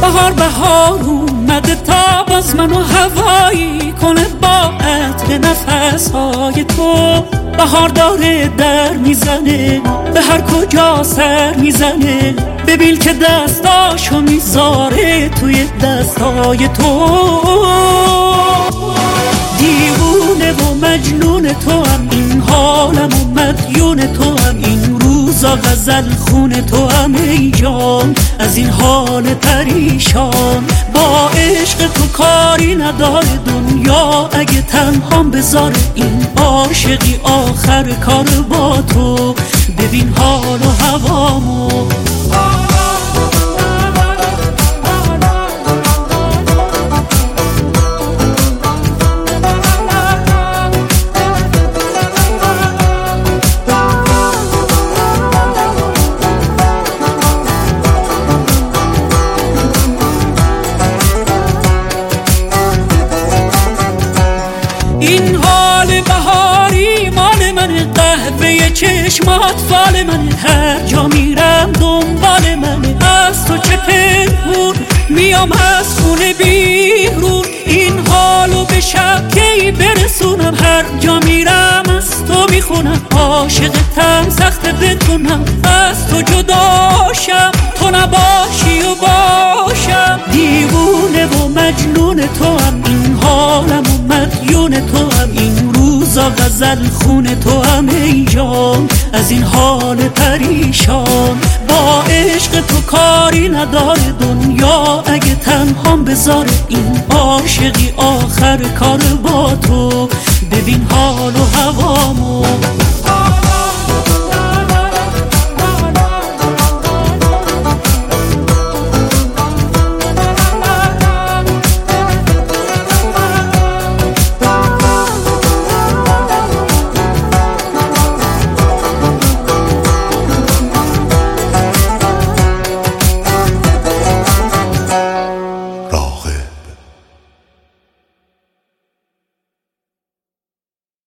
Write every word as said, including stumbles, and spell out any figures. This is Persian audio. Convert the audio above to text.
بهار بهار اومده تا باز منو هوایی کنه با عطر نفسهای تو. بهار داره در میزنه به هر کجا سر میزنه، ببین که دستاشو میذاره توی دستای تو. دیوونه و مجنون تو هم این حالم و مدیون تو هم این روزا غزل خون تو هم ای جان از این حال پریشان. با عشق تو کاری نداره دنیا اگه تنهام بذاره این عاشقی آخر کار با تو. ببین حال و هوامو این حال بهاری مال من، قهوه چشمات فال من، هر جا میرم دنبال من، از تو چه پنهون میام از خونه بیرون. این حالو به شب کی برسونم، هر جا میرم از تو میخونم، عاشقتم سخت بتونم از تو جداشم، تو نباشی و باشم. دیوونه و مجنون تو هم این حالم و مدیون تو هم این روزا غزل خون تو هم ای جان از این حال پریشان. با عشق تو کاری نداره دنیا اگه تنهام بذاره این عاشقی آخر کار با تو. ببین حال و هوا